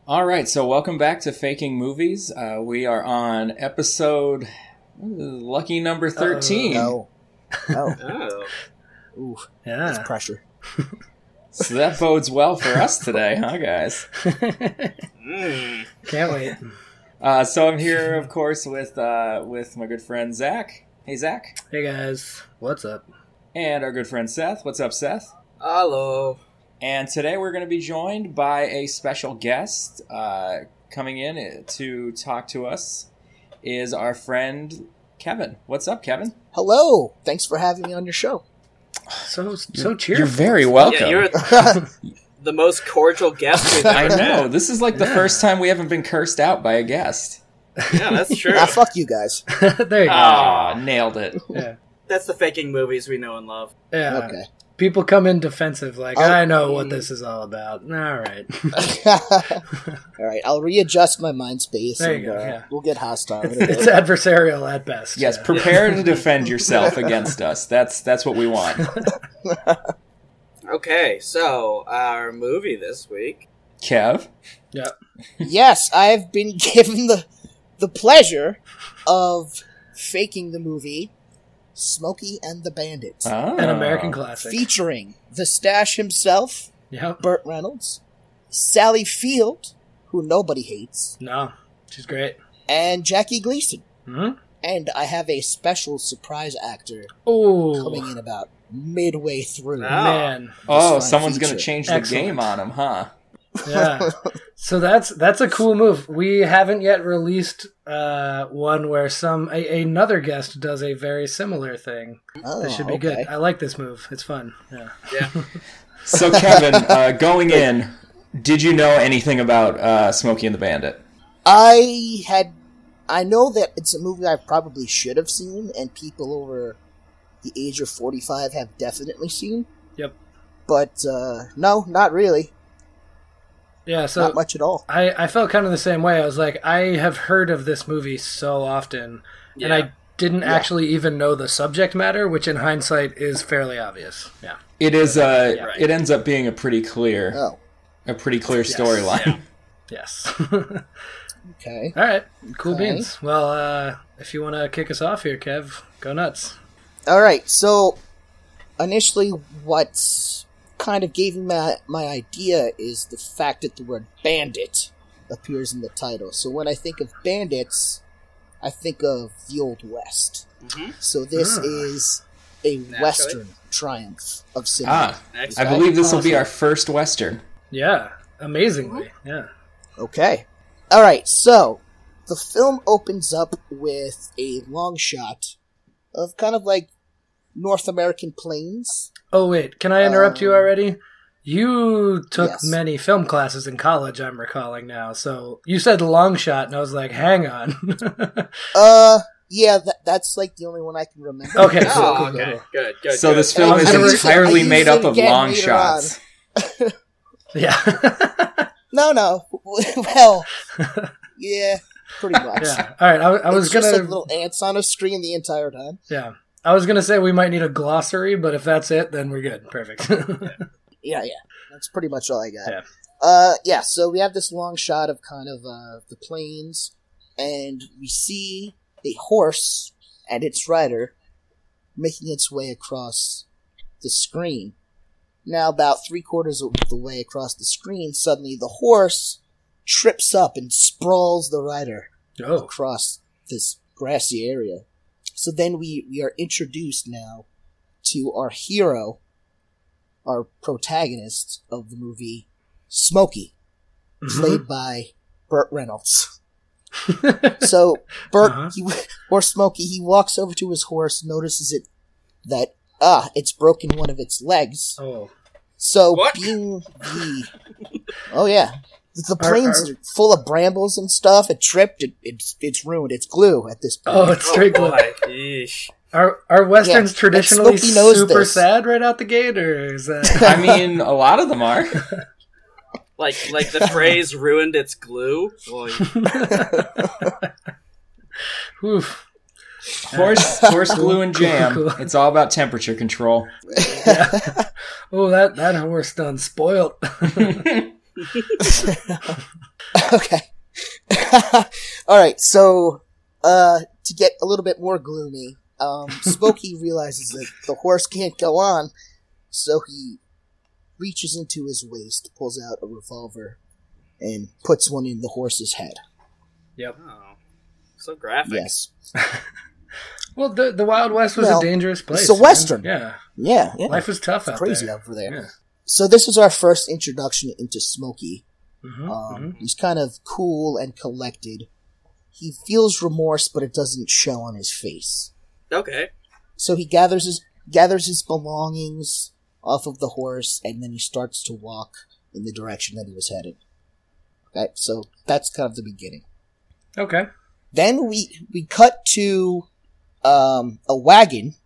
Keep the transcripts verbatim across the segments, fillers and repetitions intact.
All right, so welcome back to Faking Movies. Uh, we are on episode lucky number thirteen. Uh-oh. No. Oh. Oh. Ooh, Yeah. that's pressure. So that bodes well for us today, huh, guys? Mm. Can't wait. Uh, so I'm here, of course, with uh, with my good friend Zach. Hey, Zach. Hey guys, what's up? And our good friend Seth. What's up, Seth? Hello. And today we're going to be joined by a special guest. Uh, coming in to talk to us is our friend Kevin. What's up, Kevin? Hello. Thanks for having me on your show. So so cheerful. You're very welcome. Yeah, you're the most cordial guest we've I ever know. had. This is like the Yeah. first time we haven't been cursed out by a guest. Yeah, that's true. Ah, fuck you guys. There you go. Ah, nailed it. Yeah. That's the faking movies we know and love. Yeah. Okay. People come in defensive, like, Oh. I know what this is all about. All right. All right, I'll readjust my mind space There and you go, uh, yeah. we'll get hostile. It's adversarial at best. Yes, yeah. prepare to defend yourself against us. That's that's what we want. Okay, so our movie this week. Kev? Yeah. Yes, I've been given the the pleasure of faking the movie Smokey and the Bandit, Oh. An American classic. featuring the Stash himself, Yep. Burt Reynolds, Sally Field, who nobody hates, No, she's great. and Jackie Gleason. Hmm? And I have a special surprise actor Oh, coming in about midway through. Ah. man. Oh, fine someone's going to feature. change the Excellent. game on him, huh? Yeah. So that's that's a cool move. We haven't yet released uh, one where some a, another guest does a very similar thing. Oh, That should be okay. good. I like this move. It's fun. Yeah. Yeah. So, Kevin, uh, going in, did you know anything about uh, Smokey and the Bandit? I had, I know that it's a movie I probably should have seen, and people over the age of forty-five have definitely seen. Yep. But uh, no, not really. Yeah. So not much at all. I, I felt kind of the same way. I was like, I have heard of this movie so often, and Yeah. I didn't Yeah. actually even know the subject matter, which in hindsight is fairly obvious. Yeah. It is. Uh, Right. It ends up being a pretty clear, Oh, a pretty clear Yes. storyline. Yeah. Yes. okay. All right. Cool Okay. beans. Well, uh, if you want to kick us off here, Kev, go nuts. All right. So initially, what kind of gave me my my idea is the fact that the word bandit appears in the title. So when I think of bandits, I think of the Old West. Mm-hmm. So this Ah. is a Naturally. Western triumph of cinema. Ah, Next. I believe this will be our first Western. Yeah. Amazingly. Yeah. Okay. Alright, so the film opens up with a long shot of kind of like North American plains. Oh, wait. Can I interrupt you Um, already? You took yes. many film classes in college, I'm recalling now. So you said long shot, and I was like, hang on. Uh, yeah, that, that's like the only one I can remember. Okay, cool, Oh, cool, okay. cool. Good, good, So good. this film I is use it- entirely I use made it up of again long later shots. Yeah. No, no. Well, yeah, pretty much. Yeah. All right. I, I was it's just gonna. like little ants on a screen the entire time. Yeah. I was gonna say we might need a glossary, but if that's it, then we're good. Perfect. Yeah, yeah. That's pretty much all I got. Yeah. Uh, yeah, so we have this long shot of kind of uh, the plains, and we see a horse and its rider making its way across the screen. Now, about three quarters of the way across the screen, suddenly the horse trips up and sprawls the rider Oh. across this grassy area. So then we, we are introduced now to our hero, our protagonist of the movie, Smokey, Mhm. played by Burt Reynolds. So Burt, Uh-huh. he, or Smokey, he walks over to his horse, notices it that ah, it's broken one of its legs. Oh. So What? being the oh yeah, the Are- plains are- are full of brambles and stuff. It tripped. It, it's it's ruined. It's glue at this point. Oh, it's Oh, straight glue. boy. Yeesh. Are are westerns Yeah, traditionally Smokey knows super this. sad right out the gate, or is that? I mean, a lot of them are. Like, like the phrase "ruined its glue." Boy. Oof. Horse, horse glue and jam. Cool, cool. It's all about temperature control. Yeah. Oh, that that horse done spoiled. Okay. All right. So, uh, to get a little bit more gloomy, um, Smokey realizes that the horse can't go on, so he reaches into his waist, pulls out a revolver, and puts one in the horse's head. Yep. Oh, so graphic. Yes. Well, the the Wild West was Well, a dangerous place. it's a man. Western. Yeah. Yeah. yeah. Life was tough out Crazy there. over there. Yeah. So this was our first introduction into Smokey. Mm-hmm, Um, mm-hmm. He's kind of cool and collected. He feels remorse, but it doesn't show on his face. Okay. So he gathers his gathers his belongings off of the horse, and then he starts to walk in the direction that he was headed. Okay, so that's kind of the beginning. Okay. Then we we cut to um, a wagon,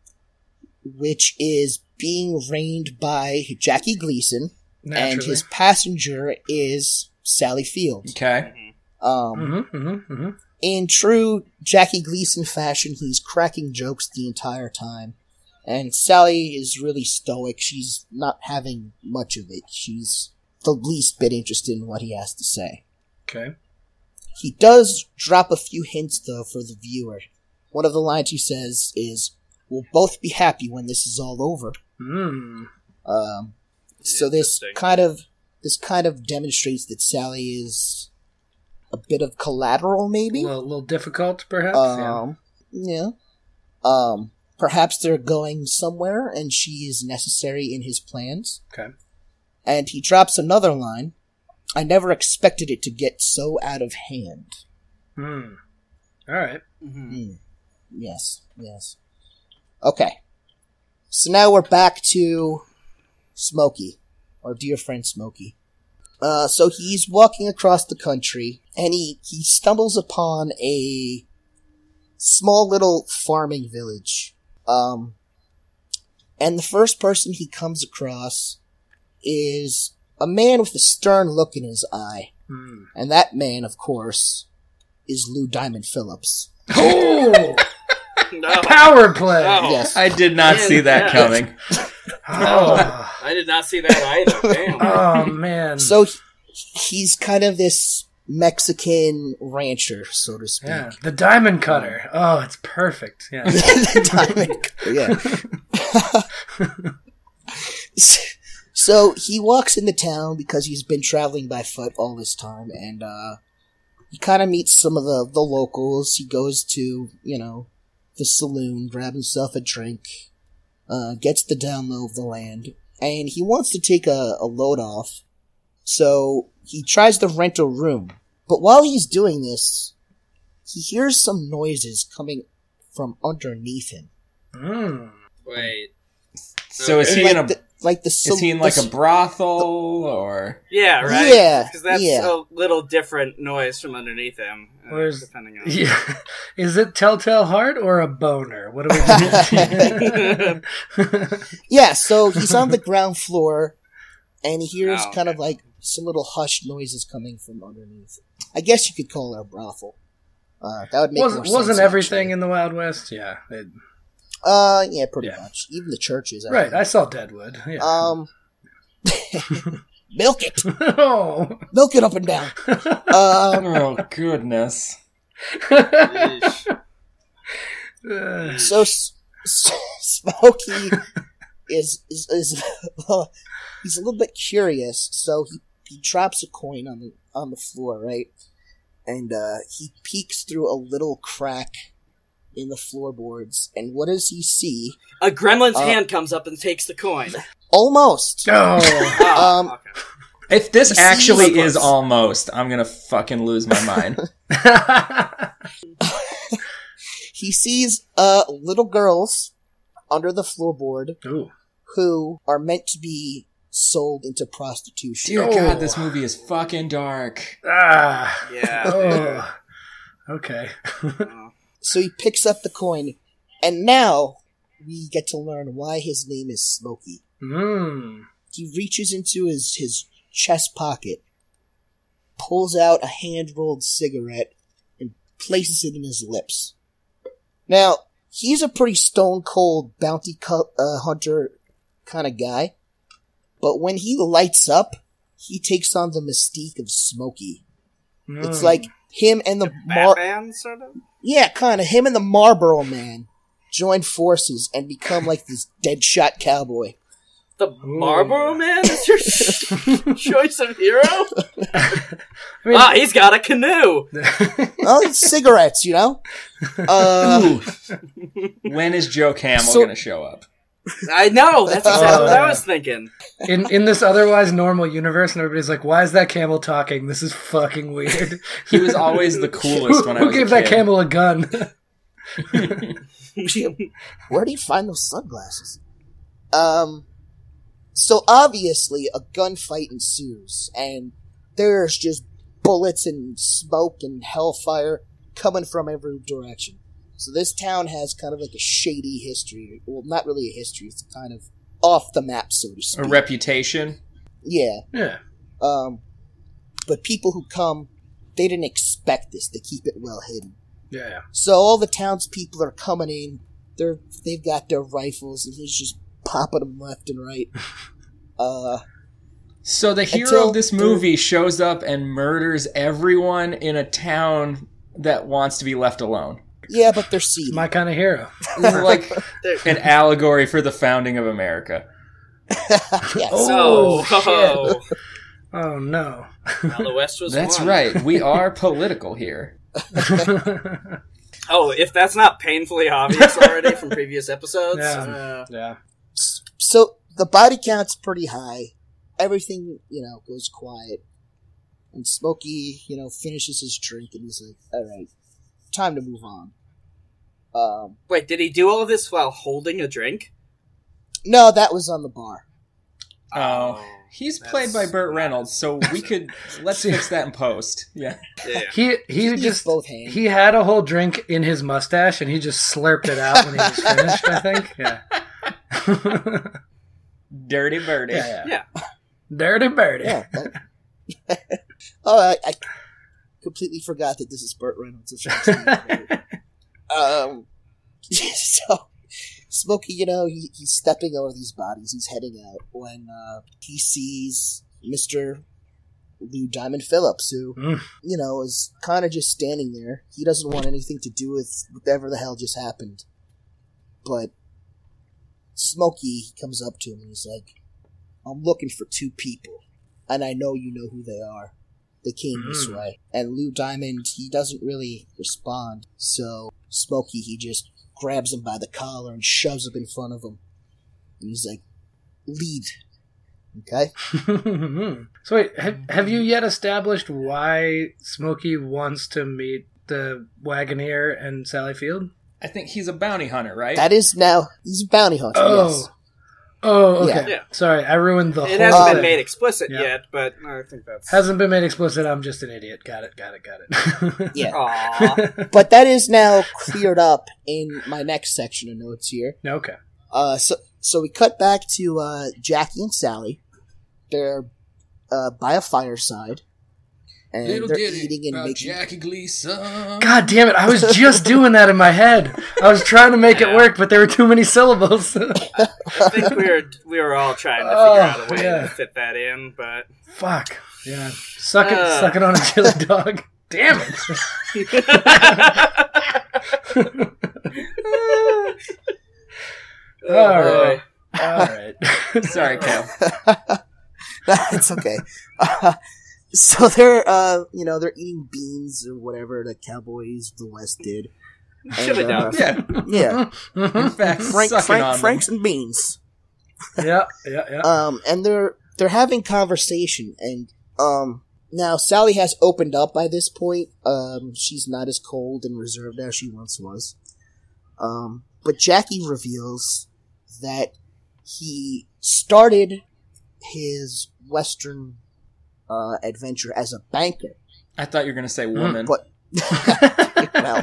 which is being reined by Jackie Gleason, Naturally. and his passenger is Sally Field. Okay. Um, Mm-hmm, mm-hmm, mm-hmm. In true Jackie Gleason fashion, he's cracking jokes the entire time. And Sally is really stoic. She's not having much of it. She's the least bit interested in what he has to say. Okay. He does drop a few hints, though, for the viewer. One of the lines he says is, "We'll both be happy when this is all over." Mm. Um, so this Interesting. kind of this kind of demonstrates that Sally is a bit of collateral, maybe. A little, little difficult, perhaps. Um, yeah. Um, perhaps they're going somewhere, and she is necessary in his plans. yeah. Okay. And he drops another line. "I never expected it to get so out of hand." Hmm. All right. Mm-hmm. Mm. Yes, yes. Okay. So now we're back to Smokey, our dear friend Smokey. Uh, so he's walking across the country, and he, he stumbles upon a small little farming village. Um, and the first person he comes across is a man with a stern look in his eye. Hmm. And that man, of course, is Lou Diamond Phillips. Oh! No. Power play! Oh. Yes. I did not Man, see that yeah. coming. Oh, I did not see that either. Damn. oh man. So he- he's kind of this Mexican rancher, so to speak. Yeah. The diamond cutter. Oh, it's perfect. Yeah. The diamond, yeah. So he walks into town because he's been traveling by foot all this time, and uh, he kind of meets some of the, the locals. He goes to, you know, the saloon, grabs himself a drink, uh, gets the down low of the land, and he wants to take a, a load off. So he tries to rent a room. But while he's doing this, he hears some noises coming from underneath him. Mm. Wait. So is he like in a the, like the is he in like a brothel or? Yeah, right? Yeah, Because that's yeah. a little different noise from underneath him. uh, Where's- depending on... Yeah. Is it Telltale Heart or a boner? What do we do? Yeah, so he's on the ground floor, and he hears Oh, kind of okay. like some little hushed noises coming from underneath. I guess you could call it a brothel. Uh, that would make Was, more sense. wasn't everything actually. in the Wild West? Yeah. It, Uh, yeah, pretty Yeah. much. Even the churches. I right. think. I saw Deadwood. Yeah. Um, milk it, oh. milk it up and down. Um, Oh goodness! Yeesh. Uh, so S- S- Smokey is is is well, he's a little bit curious, so he he drops a coin on the on the floor, right, and uh, he peeks through a little crack in the floorboards, and what does he see? A gremlin's Uh, hand comes up and takes the coin. Almost. oh. Oh, Um, okay. If this You see actually the is books. almost, I'm gonna fucking lose my mind. He sees uh little girls under the floorboard Ooh. who are meant to be sold into prostitution. Dear Oh. God, this movie is fucking dark. Ah. Yeah. Oh. Okay. Oh. So he picks up the coin, and now we get to learn why his name is Smokey. Hmm. He reaches into his, his chest pocket, pulls out a hand-rolled cigarette, and places it in his lips. Now, he's a pretty stone-cold bounty cu- uh, hunter kind of guy, but when he lights up, he takes on the mystique of Smokey. Mm. It's like him and the Mar- Batman, sort of? yeah, kind of him and the Marlboro Man join forces and become like this deadshot cowboy. The Marlboro Man is your choice of hero? I mean, Ah, he's got a canoe! Well, it's cigarettes, you know. Uh, When is Joe Camel So- going to show up? I know, that's exactly Oh, what I yeah. was thinking. in in this otherwise normal universe, and everybody's like, "Why is that camel talking? This is fucking weird." He was always the coolest who when I who was gave a that kid. camel a gun? where do you find those sunglasses? Um, so obviously a gunfight ensues, and there's just bullets and smoke and hellfire coming from every direction. So this town has kind of like a shady history. Well, not really a history. It's kind of off the map, so to speak. A reputation. Yeah. Yeah. Um, but people who come, they didn't expect this. They keep it well hidden. Yeah. So all the townspeople are coming in. They're they've got their rifles, and he's just popping them left and right. Uh, So the hero Until of this movie shows up and murders everyone in a town that wants to be left alone. yeah, but they're seedy. My kind of hero. This is like an allegory for the founding of America. yes. Oh, Oh, shit. Oh no. Now the West was That's won. right. We are political here. Oh, if that's not painfully obvious already from previous episodes. Yeah. Uh, Yeah. So the body count's pretty high. Everything, you know, goes quiet. And Smokey, you know, finishes his drink, and he's like, all right, time to move on. Um, wait, did he do all of this while holding a drink? no, that was on the bar. Oh, he's played by that's Burt not- Reynolds, so we could let's fix that in post. Yeah. Yeah. He he He used just both hands. he had a whole drink in his mustache, and he just slurped it out when he was finished. I think. Yeah. Dirty birdie. yeah, yeah. Yeah. Dirty birdie. Yeah. that- oh, I, I completely forgot that this is Burt Reynolds. um, so Smokey, you know, he, he's stepping over these bodies. He's heading out when uh, he sees Mister Lou Diamond Phillips, who, Mm. you know, is kind of just standing there. He doesn't want anything to do with whatever the hell just happened. But Smokey, he comes up to him and he's like, I'm looking for two people, and I know you know who they are. They came this Mm. way. And Lou Diamond, he doesn't really respond. So Smokey, he just grabs him by the collar and shoves him in front of him. And he's like, lead. Okay? So wait, have, have you yet established why Smokey wants to meet the Wagoneer and Sally Field? I think he's a bounty hunter, right? That is now, he's a bounty hunter, Oh. yes. Oh, okay. Yeah. Sorry, I ruined the It whole hasn't thing. been made explicit Yeah. yet, but I think that's... Hasn't been made explicit. I'm just an idiot. Got it. Got it. Got it. Yeah. Aww. But that is now cleared up in my next section of notes here. Okay. Uh, so, so we cut back to uh, Jackie and Sally. They're uh, by a fireside, and they're eating and making. Jackie Gleason. God damn it! I was just doing that in my head. I was trying to make it Yeah. work, but there were too many syllables. I think we were we were all trying to figure Oh, out a way yeah. to fit that in, but Fuck. Yeah. Suck it. Uh. Suck it on a chili dog. Damn it. Oh, All boy. right. All right. Sorry, Kev. It's okay. Uh, so they're, uh, you know, they're eating beans or whatever the cowboys of the West did. Chili And, uh, dogs. Yeah. Yeah, In fact, Frank, sucking Frank, on Franks and beans. Yeah. Yeah. Yeah. Um, and they're they're having conversation, and um, now Sally has opened up by this point. Um, she's not as cold and reserved as she once was. Um, but Jackie reveals that he started his Western uh, adventure as a banker, I thought you were going to say woman. but well,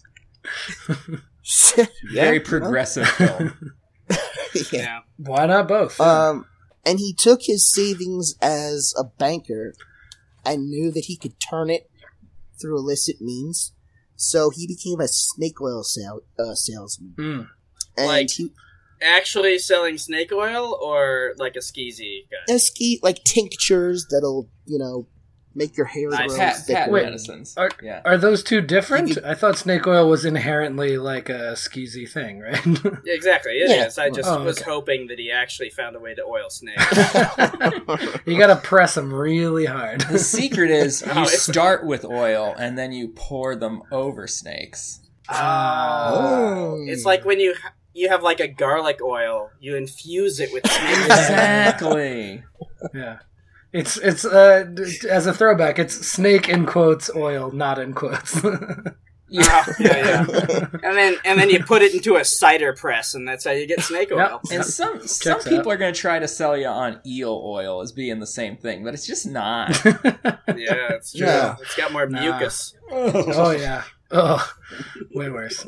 Very yeah, progressive film. yeah. Yeah. Why not both? Um, and he took his savings as a banker and knew that he could turn it through illicit means. So he became a snake oil sale, uh, salesman. Mm. And Like- he Actually selling snake oil or like a skeezy guy? a ski like tinctures that'll, you know, make your hair Nice. grow Pat, thicker. pat Wait, medicines. Are, Yeah. are those two different? You could- I thought snake oil was inherently like a skeezy thing, right? Yeah, exactly, it is. Yeah. I just Oh, was okay. hoping that he actually found a way to oil snakes. You gotta press them really hard. The secret is Oh, you it's- start with oil and then you pour them over snakes. Oh. It's like when you you have like a garlic oil, you infuse it with snake oil. Exactly. Yeah. It's it's uh d- as a throwback, it's snake in quotes oil, not in quotes. Yeah. Oh, yeah, yeah. And then and then you put it into a cider press, and that's how you get snake oil. Yep. And some some Checks people out. are going to try to sell you on eel oil as being the same thing, but it's just not. Yeah, it's true. Yeah. It's got more Nah. mucus. Oh yeah. Oh, way worse.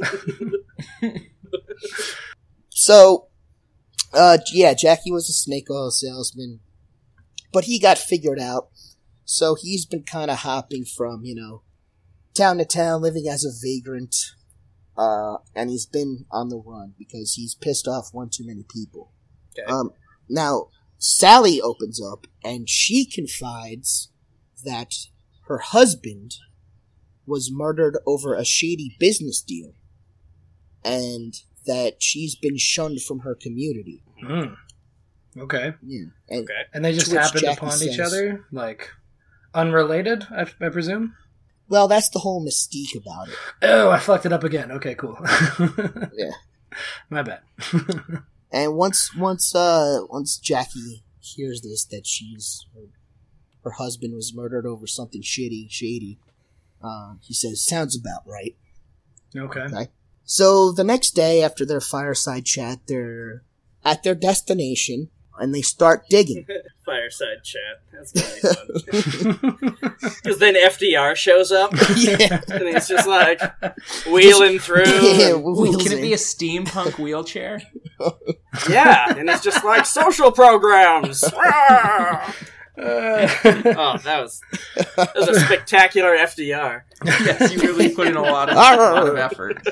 So, uh, yeah, Jackie was a snake oil salesman, but he got figured out. So he's been kind of hopping from, you know, town to town, living as a vagrant. Uh, and he's been on the run because he's pissed off one too many people. Okay. Um, now, Sally opens up and she confides that her husband was murdered over a shady business deal. And that she's been shunned from her community. Mm. Okay. Yeah. And Okay. And they just To which happened Jackie upon each says- other, like unrelated, I, I presume. well, that's the whole mystique about it. Oh, I fucked it up again. Okay, cool. Yeah. My bad. And once once uh once Jackie hears this that she's her, her husband was murdered over something shitty, shady, uh, he says, sounds about right. Okay. Okay. So the next day after their fireside chat, they're at their destination and they start digging. Fireside chat. That's gonna be fun. Because then F D R shows up, Yeah. and he's just like wheeling through. Yeah, and- Ooh, wheels can it in. be a steampunk wheelchair? yeah, and it's just like social programs. Rah! Uh, Oh, that was that was a spectacular F D R. Yes, you really put in a lot of, a lot of effort.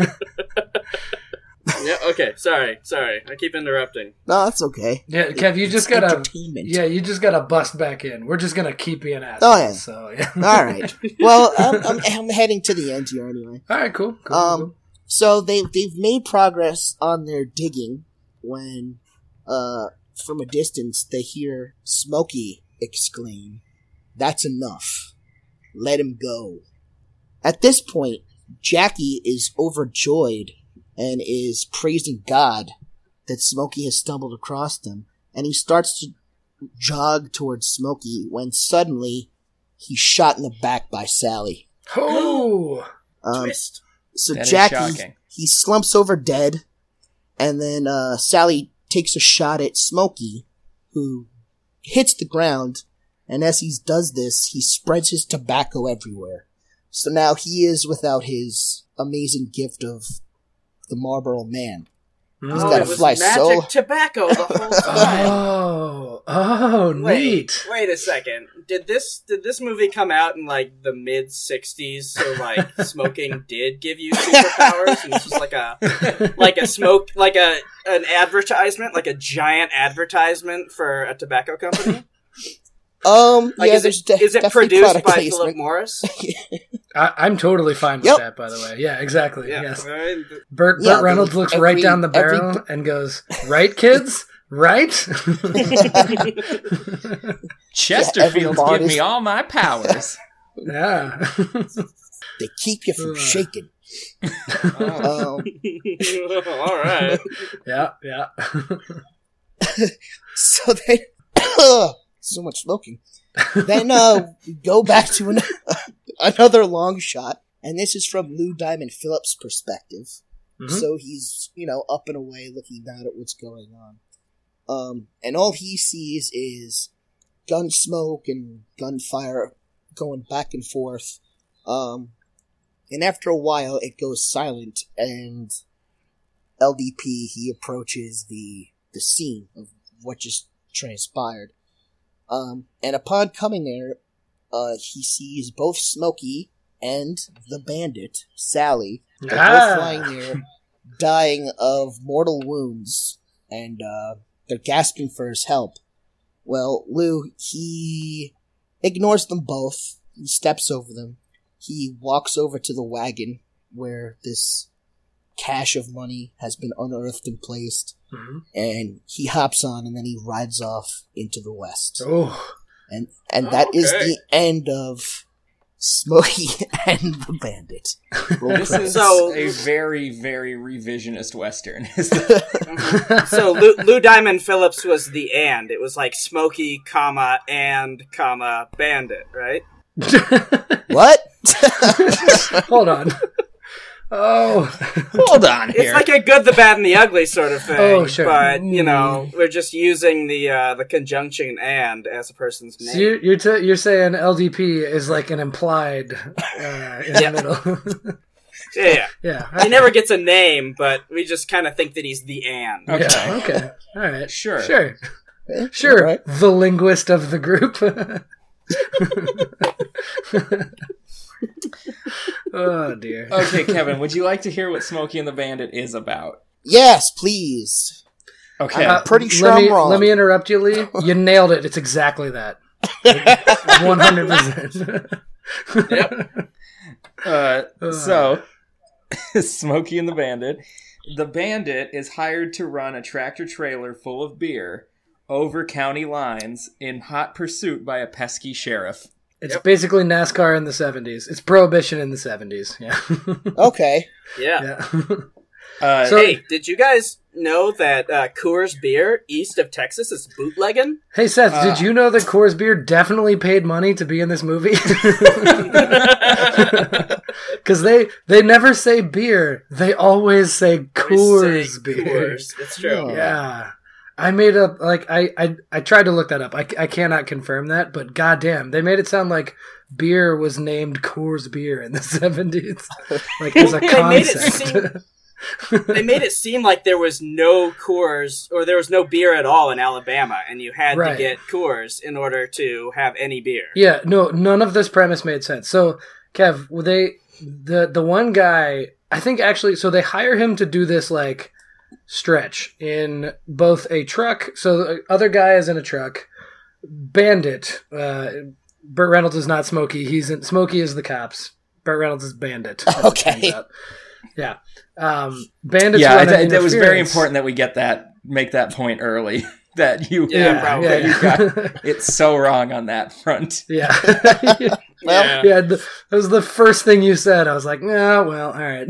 Yeah. Okay. Sorry. Sorry. I keep interrupting. No, that's okay. yeah, Kev, you It's just gotta. entertainment. Yeah, you just gotta bust back in. We're just gonna keep being assholes. Oh, yeah. So yeah. All right. Well, I'm, I'm, I'm heading to the end here anyway. All right. Cool. cool Um, cool. So they they've made progress on their digging when, uh, from a distance they hear Smokey exclaim, "That's enough. Let him go." At this point, Jackie is overjoyed and is praising God that Smokey has stumbled across them, and he starts to jog towards Smokey when suddenly he's shot in the back by Sally. Oh. Um, Twist. So That is Jackie, shocking. he slumps over dead, and then uh, Sally takes a shot at Smokey, who hits the ground, and as he does this, he spreads his tobacco everywhere. So now he is without his amazing gift of the Marlboro Man. Mm. He's Oh, gotta it was fly magic so- tobacco the whole time. Oh. Oh. Wait, Neat. wait a second. Did this did this movie come out in like the mid sixties? So like smoking did give you superpowers, and this was like a like a smoke like a an advertisement, like a giant advertisement for a tobacco company. Um, Like yeah, is there's it de- is it definitely produced product by placement. Philip Morris? I, I'm totally fine with Yep. that. By the way. Yeah. Exactly. Yeah. Yes. right? Burt, Yeah, Burt Reynolds looks every- right down the every- barrel and goes, "Right, kids? Right?" Chesterfields bar give is- me all my powers. Yeah. They keep you from Ugh. shaking. Oh. Um, All right. yeah. Yeah. so then, so much smoking. Then uh, we go back to an, another long shot, and this is from Lou Diamond Phillips' perspective. Mhm. So he's, you know, up and away looking down at what's going on. Um, and all he sees is gun smoke and gunfire going back and forth. Um, and after a while, it goes silent, and L D P, he approaches the, the scene of what just transpired. Um, and upon coming there, uh, he sees both Smokey and the bandit, Sally, they're Ah. both lying there, dying of mortal wounds, and uh, they're gasping for his help. Well, Lou, he ignores them both. He steps over them. He walks over to the wagon where this cache of money has been unearthed and placed, mm-hmm. and he hops on, and then he rides off into the west. Oh, and and that oh, okay. is the end of Smokey and the Bandit. This is so, a very, very revisionist Western. mm-hmm. So Lou, Lou Diamond Phillips was the and. It was like Smokey, comma, and, comma, Bandit, right? What? Hold on. Oh, hold on here. It's like a good, the bad, and the ugly sort of thing. Oh, sure. But, you know, we're just using the uh, the conjunction and as a person's name. So you're you're, t- you're saying L D P is like an implied uh, in yeah. the middle. yeah, yeah. yeah. Okay. He never gets a name, but we just kind of think that he's the and. Okay. Yeah, okay. All right. Sure. Sure. Sure. Right. The linguist of the group. Oh dear. Okay, Kevin, would you like to hear what Smokey and the Bandit is about? Yes, please. Okay. I'm pretty sure let me, I'm wrong. Let me interrupt you, Lee. You nailed it. It's exactly that. one hundred percent. Yep. Uh, so, Smokey and the Bandit. The Bandit is hired to run a tractor-trailer full of beer over county lines in hot pursuit by a pesky sheriff. It's yep. basically NASCAR in the seventies. It's Prohibition in the seventies. Yeah. Okay. Yeah. yeah. Uh, so, hey, did you guys know that uh, Coors Beer east of Texas is bootlegging? Hey, Seth, uh, did you know that Coors Beer definitely paid money to be in this movie? Because they, they never say beer. They always say Coors say Beer. Coors. It's true. Yeah. I made up, like, I, I I tried to look that up. I, I cannot confirm that, but goddamn, they made it sound like beer was named Coors Beer in the seventies. Like, as a they concept. Made it seem, they made it seem like there was no Coors, or there was no beer at all in Alabama, and you had right. to get Coors in order to have any beer. Yeah, no, none of this premise made sense. So, Kev, they, the, the one guy, I think actually, so they hire him to do this, like, stretch in both a truck, so the other guy is in a truck. Bandit, uh, Burt Reynolds is not Smokey. He's in, Smokey is the cops. Burt Reynolds is Bandit. Okay. Yeah. Um, Bandit's yeah, running th- that was very interference. important that we get that, make that point early. That you, yeah, you, probably. that you got it's so wrong on that front. Yeah. yeah. Well, yeah, the, that was the first thing you said. I was like, nah, well, all right.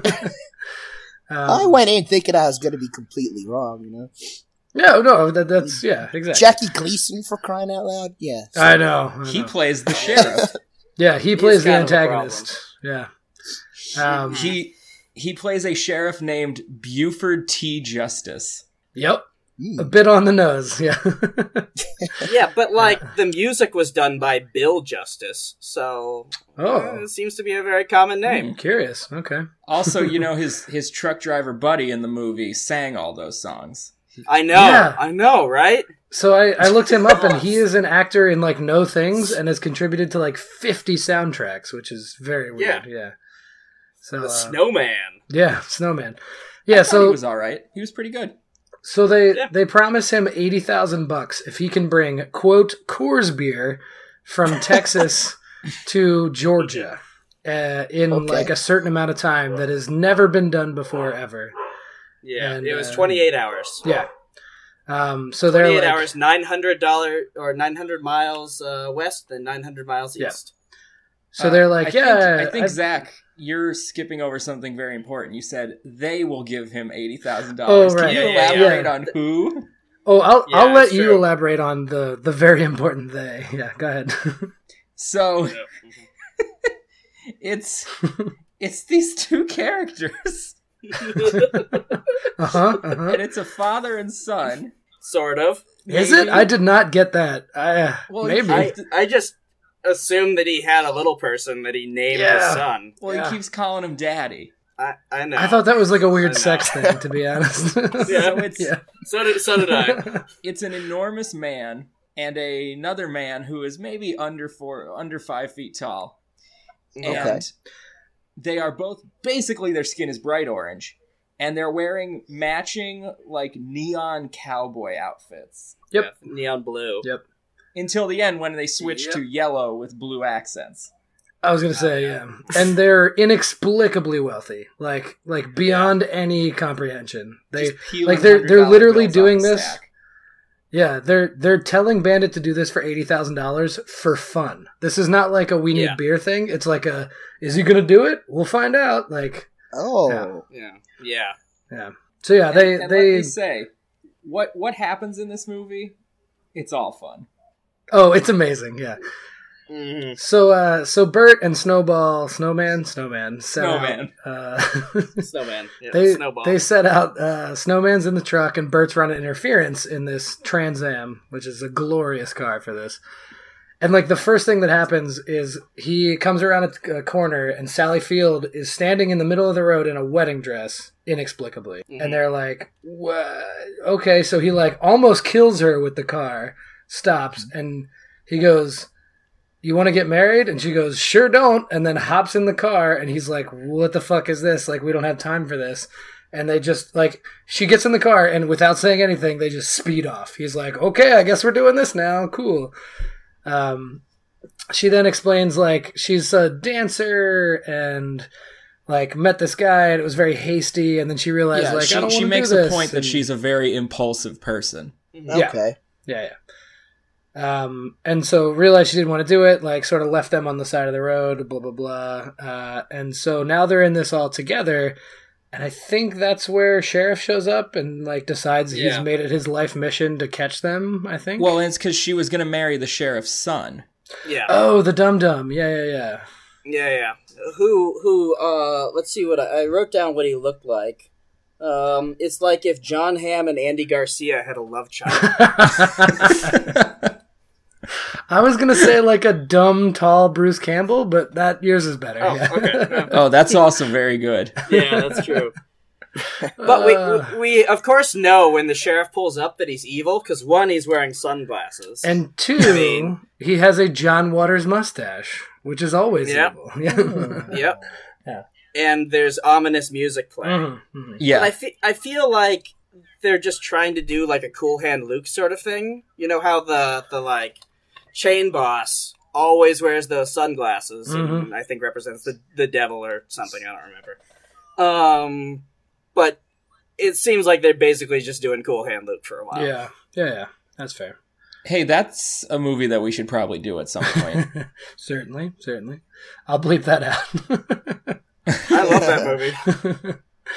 Um, I went in thinking I was going to be completely wrong, you know? No, no, that, that's, yeah, exactly. Jackie Gleason, for crying out loud? Yeah. So. I know. I he know. plays the sheriff. Yeah, he plays the antagonist. Yeah. Um, he he plays a sheriff named Buford T. Justice. Yep. A bit on the nose, yeah. Yeah, but, like, the music was done by Bill Justice, so oh. uh, it seems to be a very common name. I'm curious, okay. Also, you know, his, his truck driver buddy in the movie sang all those songs. I know, yeah. I know, right? So I, I looked him up, and he is an actor in, like, No Things, and has contributed to, like, fifty soundtracks, which is very weird, yeah. yeah. So The uh, Snowman. Yeah, Snowman. Yeah, I so he was all right. He was pretty good. So they, yeah. they promise him eighty thousand bucks if he can bring, quote, Coors Beer from Texas to Georgia uh, in okay. like a certain amount of time that has never been done before ever. Yeah, and, it was uh, twenty-eight hours. Yeah. Um, so they're twenty-eight like, hours, nine hundred dollars or nine hundred miles uh, west, and nine hundred miles yeah. east. So they're like, I yeah. Think, I think, I, Zach, you're skipping over something very important. You said they will give him eighty thousand dollars. Oh, right. Can you Yeah, yeah, elaborate yeah. on who? Oh, I'll Yeah, I'll let it's you true. elaborate on the, the very important they. Yeah, go ahead. So, Yeah. it's it's these two characters. uh-huh, uh-huh. And it's a father and son. Sort of. Is Maybe. it? I did not get that. I, Well, maybe. I, I just assumed that he had a little person that he named Yeah. his son. Well, Yeah. he keeps calling him daddy. I, I know. I thought that was like a I weird know. sex thing, to be honest. Yeah. So it's yeah. So did so did I. it's an enormous man and a, another man who is maybe under four, under five feet tall, Okay. and they are both basically their skin is bright orange, and they're wearing matching like neon cowboy outfits. Yep. Yeah, neon blue. Yep. until the end when they switch Yep. to yellow with blue accents. I was gonna say, yeah, and they're inexplicably wealthy, like like beyond any comprehension. They Just peeling like they're they're one hundred dollar literally bills doing off the this. stack. Yeah, they're they're telling Bandit to do this for eighty thousand dollars for fun. This is not like a we need Yeah. beer thing. It's like a is he gonna do it? We'll find out. Like Oh. Yeah. Yeah. yeah. So yeah, they and, and they let me say, what what happens in this movie? It's all fun. oh, it's amazing. Yeah. Mhm. So uh, so Bert and Snowball, Snowman, Snowman, set Snowman. out. Uh, Snowman. Yeah. they Snowball. they set out. Uh, Snowman's in the truck, and Bert's running interference in this Trans Am, which is a glorious car for this. And like the first thing that happens is he comes around a, a corner, and Sally Field is standing in the middle of the road in a wedding dress, inexplicably. Mhm. And they're like, "What?" Okay, so he like almost kills her with the car, stops, and he goes, "You want to get married?" And she goes, "Sure don't," and then hops in the car, and he's like, "What the fuck is this? Like, we don't have time for this." And they just, like, she gets in the car, and without saying anything, they just speed off. He's like, "Okay, I guess we're doing this now. Cool." Um, she then explains, like, she's a dancer and, like, met this guy, and it was very hasty, and then she realized, Yeah, like, she, I don't she want to makes do a this. point that and- she's a very impulsive person. Yeah. Okay. Yeah, yeah. Um, and so realized she didn't want to do it, like sort of left them on the side of the road, blah, blah, blah. Uh, and so now they're in this all together. And I think that's where Sheriff shows up and like decides Yeah. he's made it his life mission to catch them, I think. Well, and it's because she was going to marry the sheriff's son. Yeah. oh, the dum-dum. Yeah, yeah, yeah. Yeah, yeah. Who, who, uh, let's see what I, I wrote down what he looked like. Um, it's like if John Hamm and Andy Garcia had a love child. I was going to say like a dumb, tall Bruce Campbell, but that yours is better. Oh, yeah. okay. Oh, that's also very good. Yeah, that's true. But we, Uh. we, we, of course, know when the sheriff pulls up that he's evil, because one, he's wearing sunglasses. And two, I mean- he has a John Waters mustache, which is always Yep. evil. Yeah. Yep. Yeah. And there's ominous music playing. Mhm, mhm. Yeah. But I, fe- I feel like they're just trying to do like a Cool Hand Luke sort of thing. You know how the, the like, chain boss always wears those sunglasses, Mhm. and I think represents the, the devil or something, I don't remember. Um, but it seems like they're basically just doing Cool Hand Luke for a while. Yeah, yeah, yeah. That's fair. Hey, that's a movie that we should probably do at some point. certainly, certainly. I'll bleep that out. I love that movie.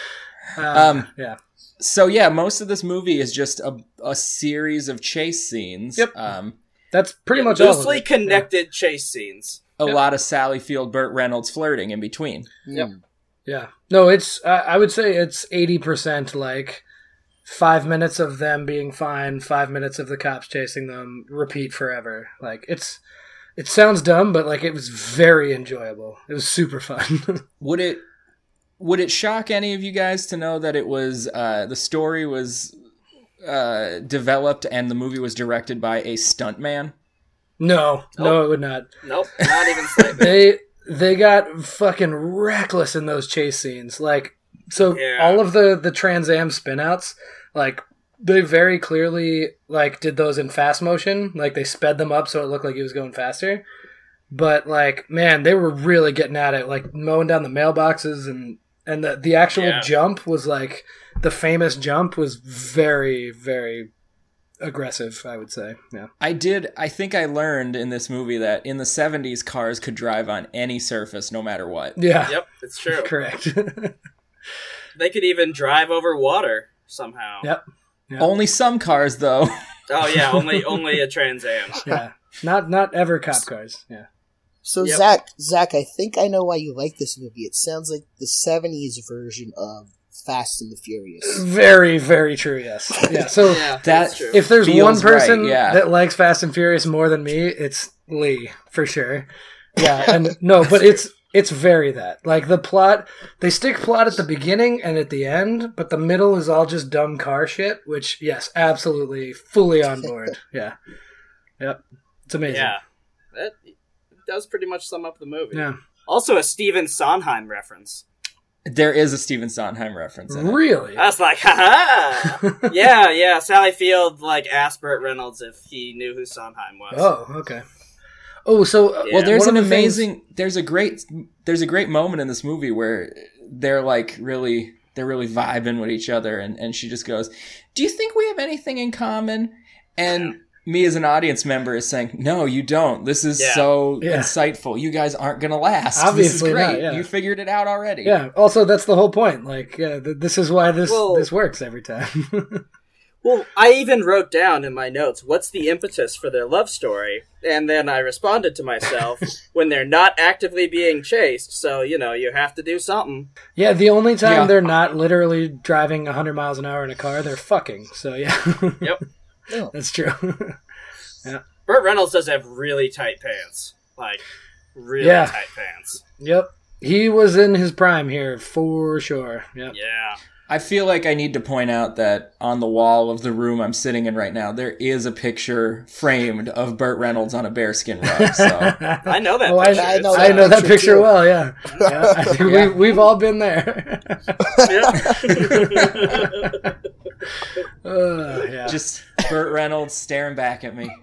Uh, Um, yeah. So yeah, most of this movie is just a, a series of chase scenes. Yep. Um, That's pretty much all of Loosely it. connected chase scenes. a Yep. lot of Sally Field, Burt Reynolds flirting in between. Yep. Hmm. Yeah. No, it's, uh, I would say it's eighty percent like five minutes of them being fine, five minutes of the cops chasing them, repeat forever. Like, it's, it sounds dumb, but like it was very enjoyable. It was super fun. Would it would it shock any of you guys to know that it was uh, the story was uh, developed and the movie was directed by a stuntman? no, no, it would not. Nope, not even slightly. They they got fucking reckless in those chase scenes. Like, so Yeah. all of the the Trans Am spinouts, like they very clearly like did those in fast motion. Like they sped them up so it looked like he was going faster. But like, man, they were really getting at it, like mowing down the mailboxes, and and the the actual Yeah. jump was like the famous jump was very very aggressive, I would say. Yeah. I did. I think I learned in this movie that in the seventies, cars could drive on any surface, no matter what. Yeah. Yep, it's true. Correct. They could even drive over water somehow. Yep. Yeah. Only some cars, though. Oh yeah, only only a Trans Am. Yeah. Not not ever cop cars. Yeah. So Yep. Zach, Zach, I think I know why you like this movie. It sounds like the seventies version of Fast and the Furious. Very, very true, yes. Yeah. So Yeah, That- that's true. if there's Feels one person right, yeah. that likes Fast and Furious more than me, it's Lee, for sure. Yeah, and no, but it's it's very that. Like the plot, they stick plot at the beginning and at the end, but the middle is all just dumb car shit, which yes, absolutely fully on board. Yeah. Yep. It's amazing. yeah, that does pretty much sum up the movie. Yeah. Also, a Stephen Sondheim reference. There is a Stephen Sondheim reference in it. Really? I was like, ha yeah, yeah. Sally Field like asked Burt Reynolds if he knew who Sondheim was. Oh, okay. Oh, so uh, Yeah. Well, there's one an of the amazing, things- there's a great, there's a great moment in this movie where they're like really, they're really vibing with each other, and, and she just goes, "Do you think we have anything in common?" And me as an audience member is saying, "No, you don't. This is Yeah. so Yeah. insightful. You guys aren't gonna last. Obviously this is great. not, yeah. You figured it out already." Yeah. Also, that's the whole point. Like, yeah, th- this is why this Well- this works every time. Well, I even wrote down in my notes, what's the impetus for their love story? And then I responded to myself, when they're not actively being chased, so, you know, you have to do something. Yeah, the only time Yeah. they're not literally driving one hundred miles an hour in a car, they're fucking. So, yeah. Yep. Oh. That's true. Burt Reynolds does have really tight pants. Like, really Yeah. tight pants. Yep. He was in his prime here, for sure. Yep. Yeah. I feel like I need to point out that on the wall of the room I'm sitting in right now, there is a picture framed of Burt Reynolds on a bearskin rug. So I know that Oh, I, picture. I know I that know that picture, picture too. well, yeah. yeah I think Yeah. we, we've all been there. Yeah. uh, yeah. just Burt Reynolds staring back at me.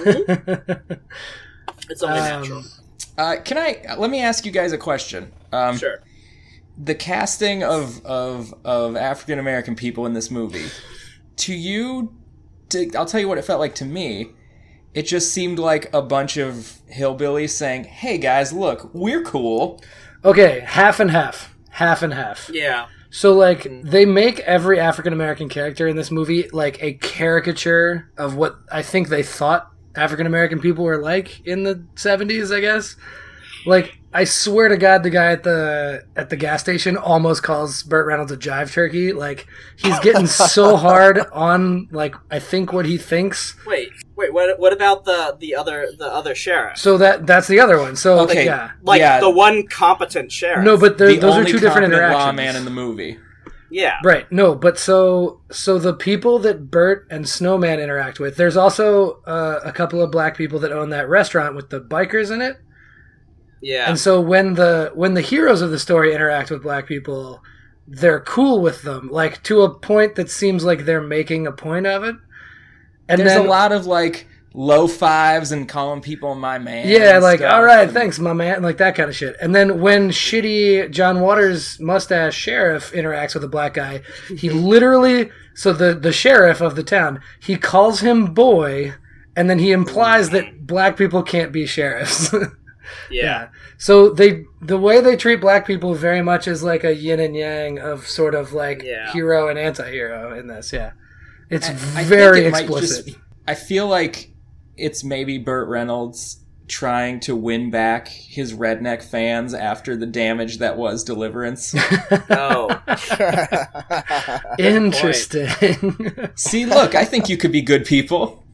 It's only Um, natural. Uh, can I let me ask you guys a question? Um, Sure. The casting of of of African American people in this movie, to you, to, I'll tell you what it felt like to me. It just seemed like a bunch of hillbillies saying, "Hey guys, look, we're cool." Okay, half and half. Half and half. Yeah. So, like, they make every African American character in this movie like a caricature of what I think they thought African American people were like in the seventies, I guess. Like, I swear to God, the guy at the at the gas station almost calls Burt Reynolds a jive turkey. Like, he's getting so hard on, like, I think what he thinks. Wait, wait. What? What about the the other the other sheriff? So that that's the other one. So, Okay. yeah. Like Yeah. the one competent sheriff. No, but The they're- those are only two different competent interactions. lawman in the movie. yeah. Right. No, but so so the people that Bert and Snowman interact with, there's also uh, a couple of black people that own that restaurant with the bikers in it. Yeah. And so when the when the heroes of the story interact with black people, they're cool with them, like to a point that seems like they're making a point of it. And There's then a lot of like low fives and calling people my man. yeah, and like stuff. all right, thanks, my man, like that kind of shit. And then when shitty John Waters mustache sheriff interacts with a black guy, he literally so the the sheriff of the town, he calls him boy, and then he implies that black people can't be sheriffs. yeah. So they the way they treat black people very much is like a yin and yang of sort of like Yeah. hero and anti-hero in this. Yeah, it's I- I very think it might explicit. just- I feel like it's maybe Burt Reynolds trying to win back his redneck fans after the damage that was Deliverance. Oh. Interesting. See, look, I think you could be good people.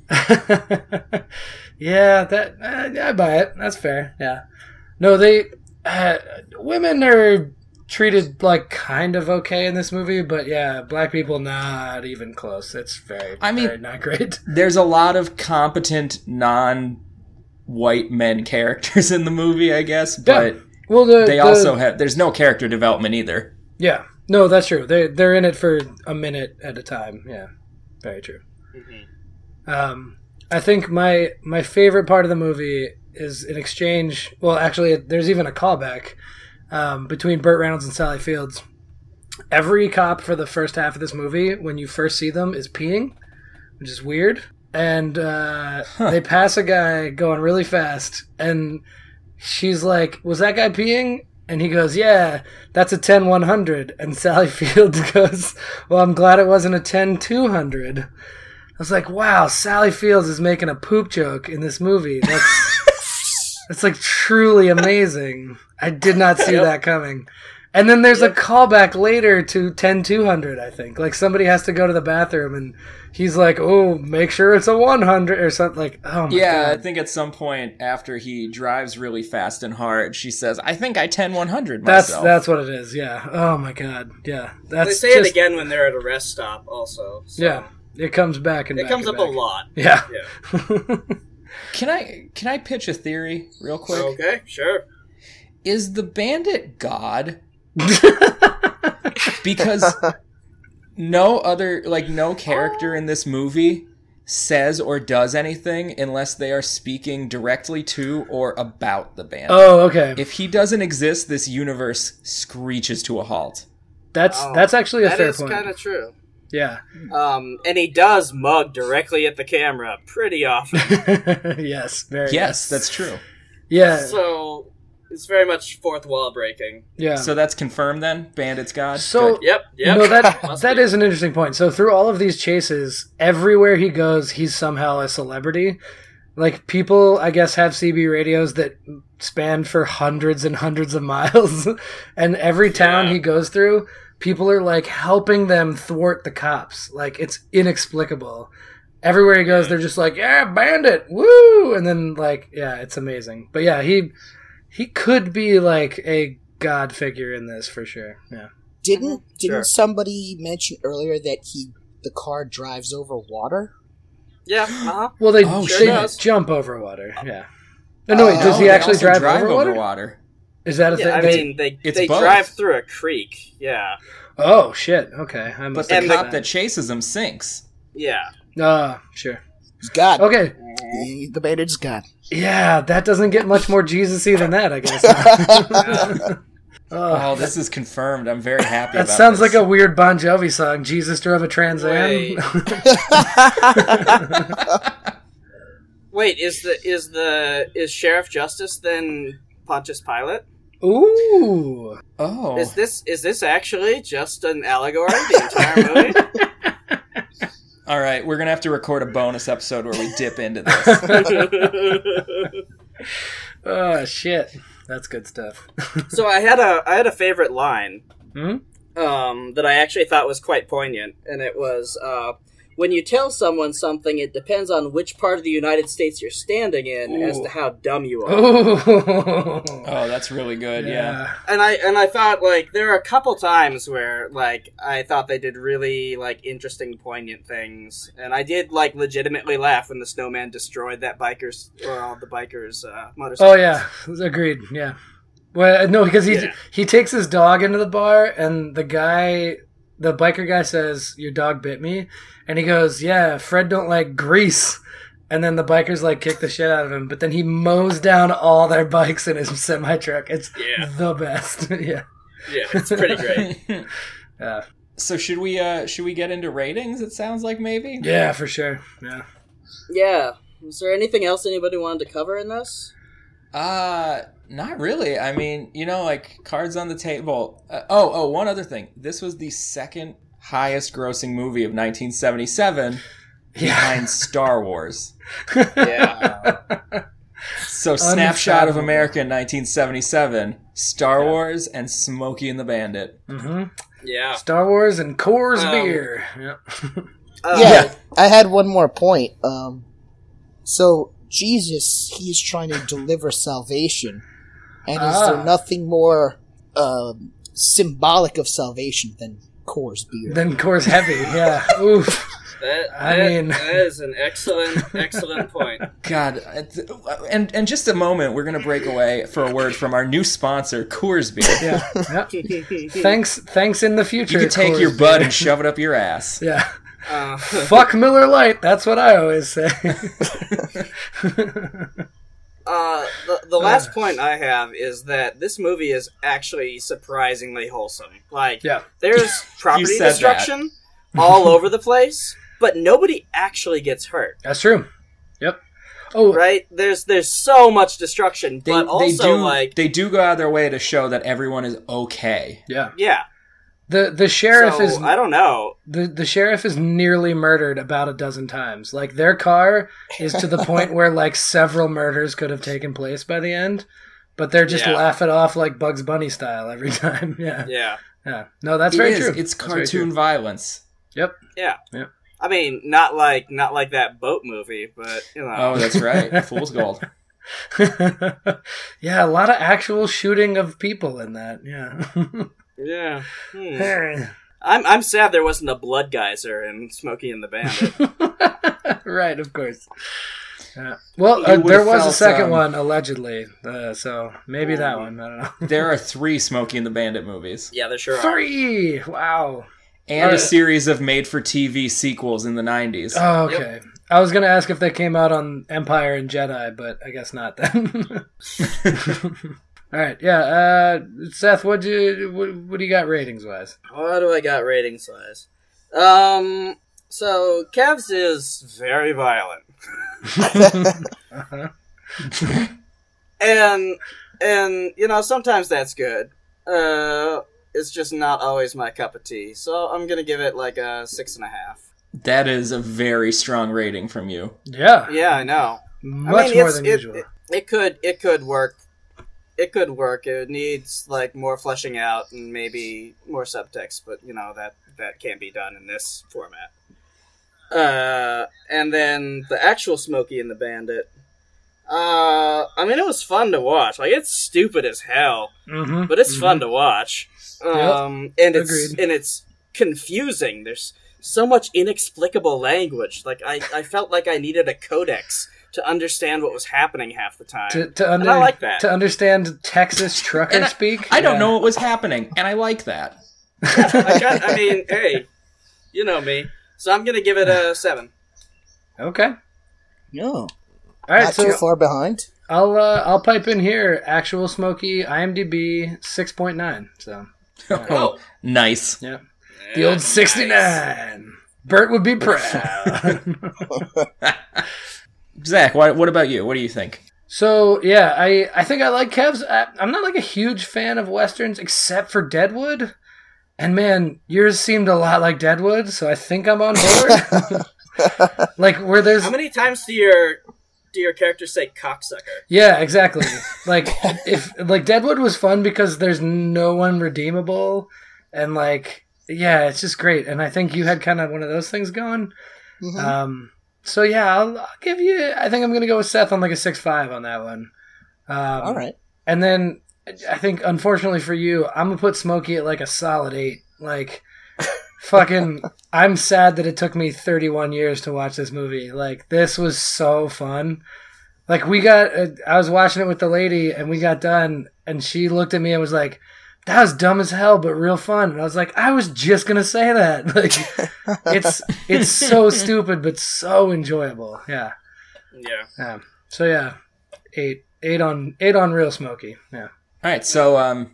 Yeah, that uh, I buy it. That's fair. Yeah. No, they uh, women are treated like kind of okay in this movie, but yeah, black people not even close. It's very, I mean- very not great. There's a lot of competent non-white men characters in the movie, I guess, but Well, the, they the- also have. There's no character development either. yeah. No, that's true. They they're in it for a minute at a time. Yeah, very true. Mhm. Um, I think my my favorite part of the movie is an exchange. Well, actually, there's even a callback um, between Burt Reynolds and Sally Fields. Every cop for the first half of this movie, when you first see them, is peeing, which is weird. And uh, they pass a guy going really fast, and she's like, "Was that guy peeing?" And he goes, "Yeah, that's a ten one hundred." And Sally Fields goes, "Well, I'm glad it wasn't a ten two hundred." I was like, wow, Sally Fields is making a poop joke in this movie. That's that's like truly amazing. I did not see Yep. that coming. And then there's a callback later to ten two hundred, I think. Like somebody has to go to the bathroom and he's like, "Oh, make sure it's a one hundred" or something like, "Oh my Yeah, I god." think at some point after he drives really fast and hard, she says, "I think I ten one hundred That's myself." that's what it is. Yeah. Oh my god. Yeah. That's They say just, it again when they're at a rest stop, also. So. Yeah. It comes back and It back comes and up a back. lot. Yeah. Yeah. Can I can I pitch a theory real quick? Okay, sure. Is the bandit God? because no other, like, no character in this movie says or does anything unless they are speaking directly to or about the bandit. Oh, okay. If he doesn't exist, this universe screeches to a halt. That's Oh, that's actually a that fair is point. kind of true. Yeah. Um, and he does mug directly at the camera pretty often. Yes. Very. Yes, that's true. Yeah. So it's very much fourth wall breaking. Yeah. So that's confirmed then? Bandit's God? So- Good. Yep, yep. No, that Must that be. is an interesting point. So through all of these chases, everywhere he goes, he's somehow a celebrity. Like, people, I guess, have C B radios that span for hundreds and hundreds of miles, and every town Yeah. he goes through, people are like helping them thwart the cops. Like, it's inexplicable. Everywhere he goes, they're just like, "Yeah, bandit, woo!" And then, like, yeah, it's amazing. But yeah, he he could be like a god figure in this for sure. Yeah. Didn't didn't Sure. somebody mention earlier that he the car drives over water? Yeah, uh-huh. Well, they, Oh, they sure does. jump over water. Yeah. No, no, wait, Uh, does No, he they actually also drive, drive over water? water? Is that a Yeah, I thing? They- mean, they, It's they both. drive through a creek. Yeah. oh shit! Okay, I But must the And have cop missed that chases him sinks. Yeah. Ah, sure. He's God. Okay, He- the bandit's God. yeah, that doesn't get much more Jesus-y than that, I guess. Oh, Oh, this is confirmed. I'm very happy that about sounds this. like a weird Bon Jovi song. Jesus drove a Trans Wait. Am. Wait, is the is the is Sheriff Justice then Pontius Pilate? Ooh. Oh. Is this is this actually just an allegory? The entire movie? All right, we're going to have to record a bonus episode where we dip into this. Oh shit, that's good stuff. So I had a I had a favorite line Hmm? um, that I actually thought was quite poignant, and it was uh, when you tell someone something, it depends on which part of the United States you're standing in as Ooh. to how dumb you are. Oh. Oh, that's really good, yeah. And I and I thought like there are a couple times where like I thought they did really like interesting, poignant things, and I did like legitimately laugh when the snowman destroyed that biker's or all the bikers' uh, motorcycles. Oh yeah, agreed. Yeah. Well, no, because he Yeah. he takes his dog into the bar, and the guy, the biker guy, says, "Your dog bit me," and he goes, "Yeah, Fred don't like grease." And then the bikers like kick the shit out of him, but then he mows down all their bikes in his semi truck. It's Yeah. the best. Yeah. Yeah, it's pretty great. Yeah. So should we uh should we get into ratings? It sounds like maybe. Yeah, for sure. Yeah. Yeah. Is there anything else anybody wanted to cover in this? Uh not really. I mean, you know, like cards on the table. Uh, oh, oh, one other thing. This was the second highest grossing movie of nineteen seventy-seven behind Star Wars. Yeah. So Snapshot of Unfathomable. America in nineteen seventy-seven, Star Wars and Smokey and the Bandit. hmm Yeah. Star Wars and Coors Um, beer. Yep. Uh, Yeah, I had one more point. Um, so Jesus, he's trying to deliver salvation, and is Ah. there nothing more um, symbolic of salvation than Coors beer? Then Coors Heavy. Yeah. Oof. That, I that- mean- that is an excellent, excellent point. God, it's- and and just a moment, we're gonna break away for a word from our new sponsor, Coors Beer. Yeah. Yep. Thanks. Thanks in the future. You can take Coors your bud Beer. and shove it up your ass. Yeah. Uh, Fuck Miller Lite. That's what I always say. uh, the, the last point I have is that this movie is actually surprisingly wholesome. Like, Yeah. there's property said that. destruction all over the place, but nobody actually gets hurt. That's true. Yep. Oh, Right? There's there's so much destruction, They, but they also do like they do go out of their way to show that everyone is okay. yeah. yeah. The the sheriff So, is I don't know. the the sheriff is nearly murdered about a dozen times. Like, their car is to the point where like several murders could have taken place by the end, but they're just Yeah. laughing off like Bugs Bunny style every time. Yeah. Yeah. Yeah. No, that's It very is. true. It's That's very cartoon true. violence. Yep. Yeah. Yeah. I mean, not like not like that boat movie, but you know. Oh, that's right. Fool's Gold. Yeah, a lot of actual shooting of people in that. Yeah. Yeah. Hmm. I'm I'm sad there wasn't a blood geyser in Smokey and the Bandit. Right, of course. Yeah. Well, You uh, there would've was a felt, second um, one allegedly, uh, so maybe that one. I don't know. There are three Smokey and the Bandit movies. Yeah, there sure are. Three. Wow. And Alright. a series of made-for-T V sequels in the nineties. Oh, okay. I was gonna ask if they came out on Empire and Jedi, but I guess not then. All right, yeah. Uh, Seth, what do you what, what do you got ratings wise? What do I got ratings wise? Um, so Kev's is very violent, Uh-huh. and and you know sometimes that's good. Uh, it's just not always my cup of tea. So I'm gonna give it like a six and a half. That is a very strong rating from you. Yeah, Yeah, I know. much I mean, more it's- than it, usual. It, it could it could work. It could work. It needs like more fleshing out and maybe more subtext, but you know that that can't be done in this format. Uh, and then the actual Smokey and the Bandit. Uh, I mean, it was fun to watch. Like, it's stupid as hell, Mm-hmm. but it's fun to watch. Um, and it's Agreed. and it's confusing. There's so much inexplicable language. Like, I, I felt like I needed a codex to understand what was happening half the time. To, to, under, and I like that. to understand Texas trucker And I, speak. I don't Yeah. know what was happening, and I like that. I, got, I mean, hey, you know me. So I'm gonna give it a seven. Okay. No, All right. not So too far behind. I'll uh, I'll pipe in here. Actual Smokey, IMDb six point nine. So Oh, nice. yeah, the old sixty nine. Bert would be proud. Zach, what, what about you? What do you think? So yeah, I I think I like Kev's. I, I'm not like a huge fan of westerns except for Deadwood, and man, yours seemed a lot like Deadwood, so I think I'm on board. Like where there's How many times do your do your characters say cocksucker? yeah, exactly. Like if like Deadwood was fun because there's no one redeemable, and like yeah, it's just great. And I think you had kind of one of those things going. Mhm. Um, so yeah, I'll, I'll give you. I think I'm gonna go with Seth on like a six five on that one. Um, All right. And then I think, unfortunately for you, I'm gonna put Smokey at like a solid eight. Like, fucking, I'm sad that it took me thirty-one years to watch this movie. Like, this was so fun. Like, we got, uh, I was watching it with the lady, and we got done, and she looked at me and was like, "That was dumb as hell, but real fun." And I was like, "I was just gonna say that." Like, it's it's so stupid, but so enjoyable. Yeah. Yeah. Yeah. So yeah, eight, eight on eight on Real Smokey. Yeah. All right, so um,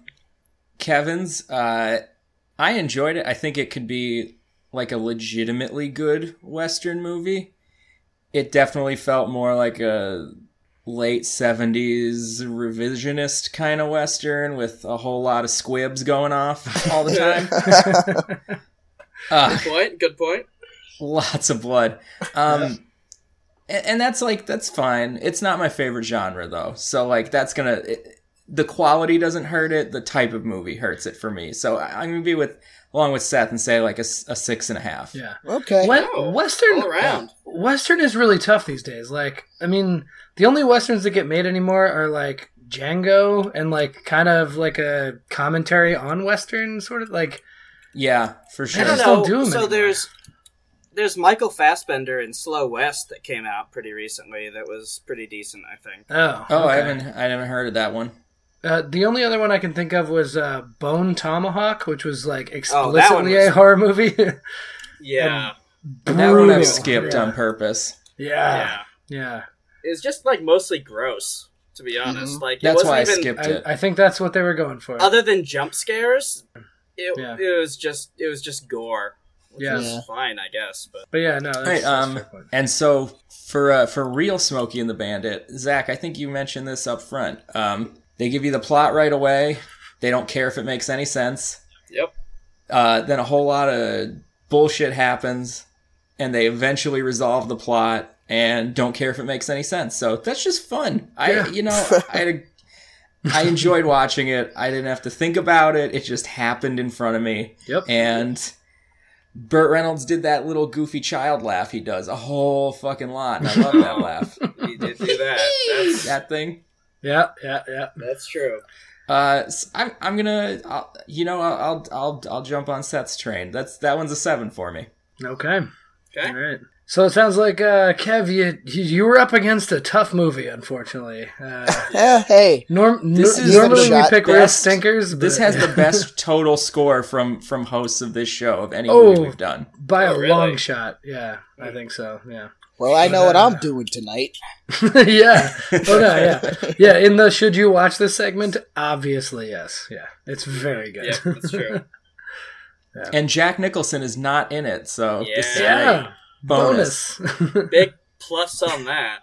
Kevin's, uh, I enjoyed it. I think it could be like a legitimately good Western movie. It definitely felt more like a late seventies revisionist kind of Western with a whole lot of squibs going off all the time. uh, Good point. Good point. lots of blood. Um, and, and that's like, that's fine. It's not my favorite genre though. So like, that's gonna... It, the quality doesn't hurt it. The type of movie hurts it for me. So I- I'm gonna be with along with Seth and say like a, s- a six and a half. Yeah. Okay. We- Oh, Western all around. Western is really tough these days. Like, I mean, the only westerns that get made anymore are like Django and like kind of like a commentary on Western, sort of like. Yeah, for I sure. don't just know. don't do 'em so anymore. there's there's Michael Fassbender in Slow West that came out pretty recently. That was pretty decent, I think. Oh. Oh, I okay. haven't I haven't heard of that one. Uh, the only other one I can think of was uh, Bone Tomahawk, which was like Oh, that one explicitly was- a horror movie. Yeah. That one I've Brutal. skipped yeah. on purpose. Yeah. yeah. Yeah. It's just like mostly gross, to be honest. Mhm. Like it That's why I wasn't even skipped it. I, I think that's what they were going for. other than jump scares. It, Yeah. it was just it was just gore, which Yeah. was Yeah. fine, I guess. But But yeah, no. That's, Right, that's um, a fair point. and so for uh, for real Smokey and the Bandit, Zach, I think you mentioned this up front. Um, they give you the plot right away. They don't care if it makes any sense. yep. Uh, then a whole lot of bullshit happens, and they eventually resolve the plot and don't care if it makes any sense. So that's just fun. Yeah. I, you know, I had a, I enjoyed watching it. I didn't have to think about it. It just happened in front of me. Yep. And Burt Reynolds did that little goofy child laugh he does a whole fucking lot, and I love that laugh. He did do that. That's, That thing. Yeah, yeah, yeah. that's true. Uh, s- I'm I'm gonna, I'll, you know, I'll I'll I'll I'll jump on Seth's train. That's that one's a seven for me. Okay. Okay. All right. So it sounds like, uh, Kev, you you were up against a tough movie, unfortunately. Uh, yeah, hey. Norm, This n- is normally the we pick real best- stinkers. But, This has the best total score from from hosts of this show of any Oh. movie we've done. by Oh, a really? long shot. Yeah, I think so. Yeah. Well, I know what I'm doing tonight. yeah. Oh no, yeah. Yeah, in the should you watch this segment? Obviously, yes. Yeah. It's very good. Yeah, that's true. And Jack Nicholson is not in it, so this is Yeah. great. Yeah. Bonus. Bonus. Big plus on that.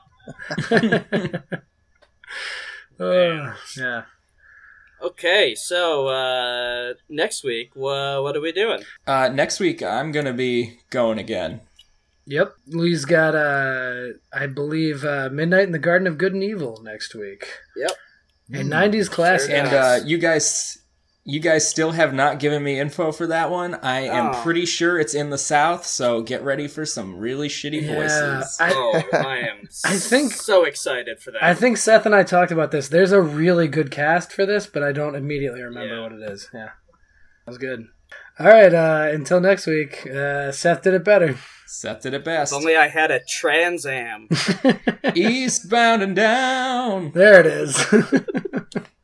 Uh, yeah. Okay, so uh, next week, wha what are we doing? Uh, next week, I'm going to be going again. Yep. Lee's got, uh, I believe, uh, Midnight in the Garden of Good and Evil next week. Yep. A nineties classic. Sure And Yes. uh, you guys you guys still have not given me info for that one. I am Oh. pretty sure it's in the South, so get ready for some really shitty Yeah, voices. I- Oh, I am I think- so excited for that. I think Seth and I talked about this. There's a really good cast for this, but I don't immediately remember Yeah. what it is. Yeah. That was good. All right. Uh, until next week, uh, Seth did it better. Seth did it best. If only I had a Trans Am. Eastbound and down. There it is.